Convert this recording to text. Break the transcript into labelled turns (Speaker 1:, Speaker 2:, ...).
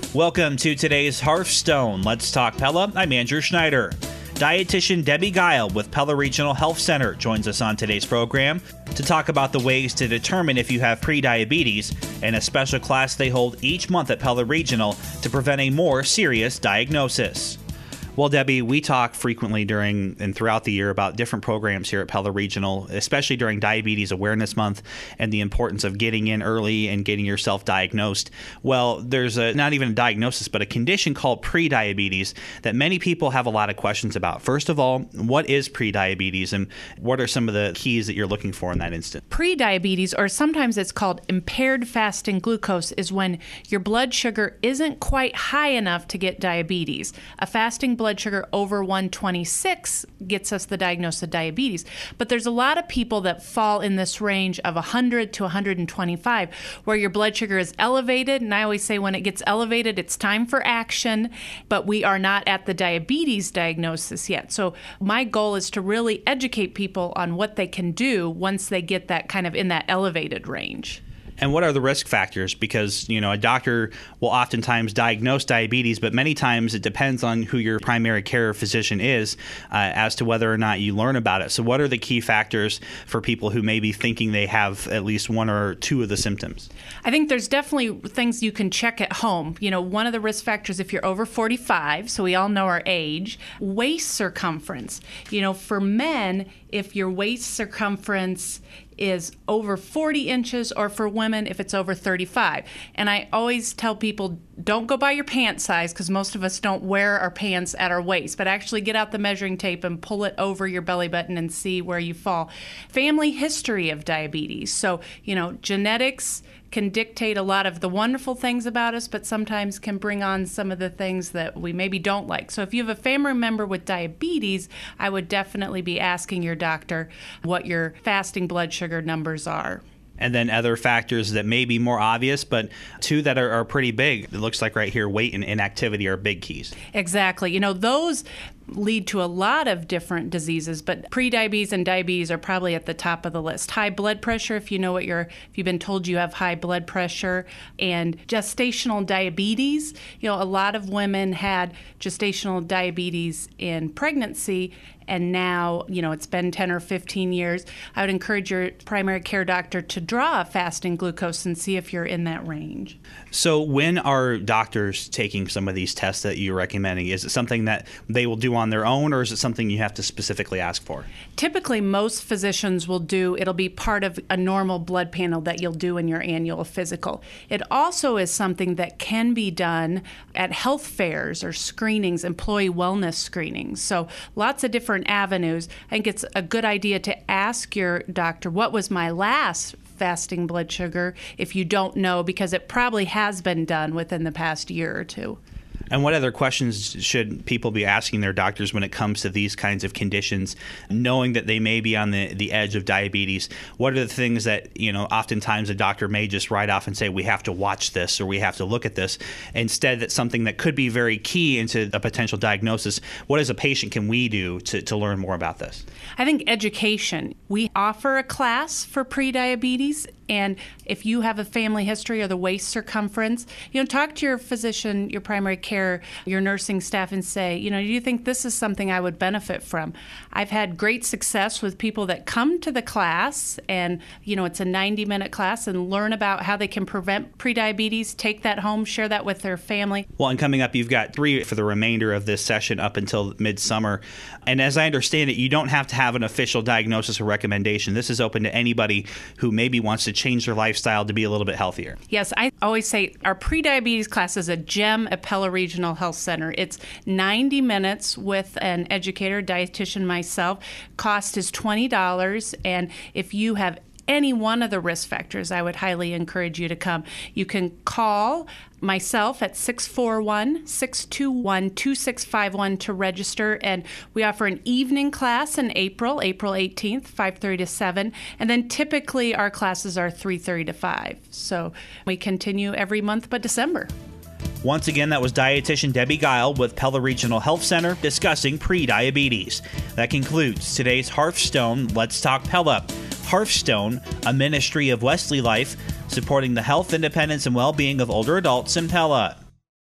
Speaker 1: Welcome to today's Hearthstone. Let's Talk Pella. I'm Andrew Schneider. Dietitian Debbie Guile with Pella Regional Health Center joins us on today's program to talk about the ways to determine if you have prediabetes and a special class they hold each month at Pella Regional to prevent a more serious diagnosis. Well, Debbie, we talk frequently during and throughout the year about different programs here at Pella Regional, especially during Diabetes Awareness Month and the importance of getting in early and getting yourself diagnosed. Well, there's not even a diagnosis, but a condition called prediabetes that many people have a lot of questions about. First of all, what is prediabetes and what are some of the keys that you're looking for in that instant?
Speaker 2: Prediabetes, or sometimes it's called impaired fasting glucose, is when your blood sugar isn't quite high enough to get diabetes. A fasting blood sugar over 126 gets us the diagnosis of diabetes. But there's a lot of people that fall in this range of 100 to 125 where your blood sugar is elevated. And I always say when it gets elevated, it's time for action, but we are not at the diabetes diagnosis yet. So my goal is to really educate people on what they can do once they get that kind of in that elevated range.
Speaker 1: And what are the risk factors? Because, a doctor will oftentimes diagnose diabetes, but many times it depends on who your primary care physician is as to whether or not you learn about it. So what are the key factors for people who may be thinking they have at least one or two of the symptoms?
Speaker 2: I think there's definitely things you can check at home. One of the risk factors, if you're over 45, so we all know our age, waist circumference. For men, if your waist circumference is over 40 inches, or for women, if it's over 35. And I always tell people, don't go by your pant size, because most of us don't wear our pants at our waist, but actually get out the measuring tape and pull it over your belly button and see where you fall. Family history of diabetes. So, genetics can dictate a lot of the wonderful things about us, but sometimes can bring on some of the things that we maybe don't like. So if you have a family member with diabetes, I would definitely be asking your doctor what your fasting blood sugar numbers are.
Speaker 1: And then other factors that may be more obvious, but two that are pretty big. It looks like right here, weight and inactivity are big keys.
Speaker 2: Exactly. Those lead to a lot of different diseases, but prediabetes and diabetes are probably at the top of the list. High blood pressure, if you've been told you have high blood pressure, and gestational diabetes. A lot of women had gestational diabetes in pregnancy, and now, it's been 10 or 15 years. I would encourage your primary care doctor to draw a fasting glucose and see if you're in that range.
Speaker 1: So when are doctors taking some of these tests that you're recommending? Is it something that they will do on their own, or is it something you have to specifically ask for?
Speaker 2: Typically, most physicians will it'll be part of a normal blood panel that you'll do in your annual physical. It also is something that can be done at health fairs or screenings, employee wellness screenings. So lots of different avenues. I think it's a good idea to ask your doctor, what was my last fasting blood sugar, if you don't know, because it probably has been done within the past year or two.
Speaker 1: And what other questions should people be asking their doctors when it comes to these kinds of conditions, knowing that they may be on the edge of diabetes? What are the things that, oftentimes a doctor may just write off and say, we have to watch this or we have to look at this, instead that's something that could be very key into a potential diagnosis? What as a patient can we do to learn more about this?
Speaker 2: I think education. We offer a class for prediabetes. And if you have a family history or the waist circumference, talk to your physician, your primary care, your nursing staff and say, do you think this is something I would benefit from? I've had great success with people that come to the class and, it's a 90-minute class and learn about how they can prevent prediabetes, take that home, share that with their family.
Speaker 1: Well, and coming up, you've got 3 for the remainder of this session up until midsummer. And as I understand it, you don't have to have an official diagnosis or recommendation. This is open to anybody who maybe wants to change their lifestyle to be a little bit healthier.
Speaker 2: Yes, I always say our prediabetes class is a gem at Pella Regional Health Center. It's 90 minutes with an educator, dietitian, myself. Cost is $20, and if you have any one of the risk factors, I would highly encourage you to come. You can call myself at 641-621-2651 to register, and we offer an evening class in April 18th, 5:30 to 7, and then typically our classes are 3:30 to 5. So we continue every month but December.
Speaker 1: Once again, that was dietitian Debbie Guile with Pella Regional Health Center discussing prediabetes. That concludes today's Hearthstone Let's Talk Pella. Hearthstone, a ministry of Wesley Life, supporting the health, independence, and well-being of older adults in Pella.